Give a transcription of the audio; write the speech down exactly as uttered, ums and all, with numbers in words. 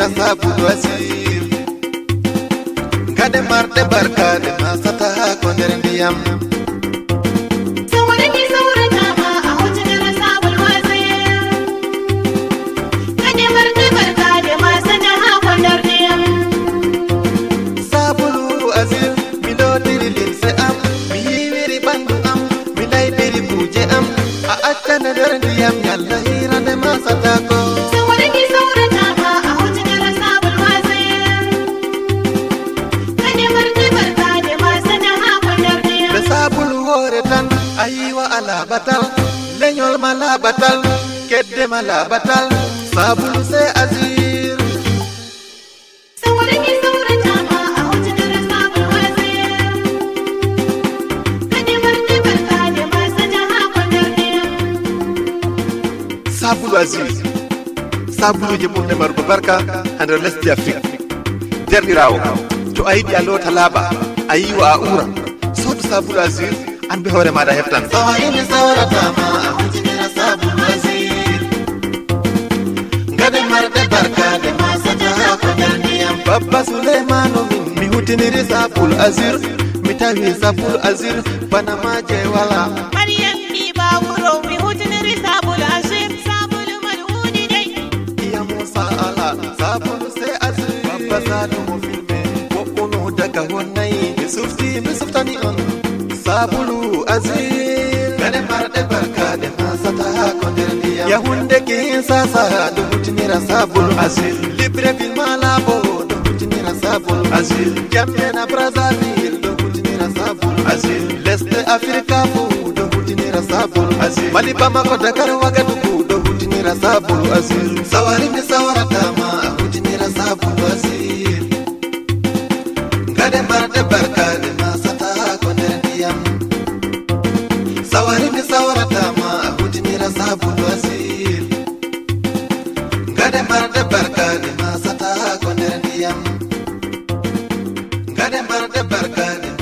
ira sabulu asir Gade marde barkade masata ko nder ndiyam Sawara ki sawara tama a hujjar sabul wasir Gade marde barkade masata ko nder ndiyam Sabulu asir mi lodiri limse am mi yiwiri bandu am mi laybiri kuje am a accana nder ndiyam yalla hirande masata ko Sawara ki sawara tama a hujjar sabul wasir Gade marde barkade masata ko nder ndiyam Be sabulu hore tan ayiwa ala batal leñol mala batal kedde mala batal sabulu se azir Sawara ki sawara tama a hujjar sabul wasir Gade marde barkade masata ko nder ndiyam sabulu azir sabulu je ɓurde margo barka hander lesdi afrique derɗirawo to a yiɗi a loota laaɓa a yiwa a ura sodu sabulu azir an be hoore maɗa heftan sawaini sawratama a hutinira sabulu azir gade marɗe barkade masata ko nder ndiyam babba souleymano min mi hutiniri sabulu azir mi tawi sabulu azir bana ma je wala Maryam bi ba wuro mi hutuniri sabul asir sabul malhudi dai iya musa ala sabulu se azir babba sadu mo filme woɓɓuno daga wonnayi mi sufti mi suftani on sabulu azir gade marɗe barkade masata ko nder ndiyam yahunde kin sasa ɗo hutinira sabulu azir libreville malabo ɗo hutinira sabulu azir jamena brazzaville ɗo hutinira sabulu azir lesɗe africa fu ɗo hutinira sabulu azir mali bamako dakar wagadugu ɗo hutinira sabulu azir sawari mi sawaratama a hutinira sabulu azir gade marɗe barkade masata ko nder ndiyam sawari mi sawaratama a hutinira sabulu azir gade marɗe barkade masata ko nder ndiyam gade marɗe barkade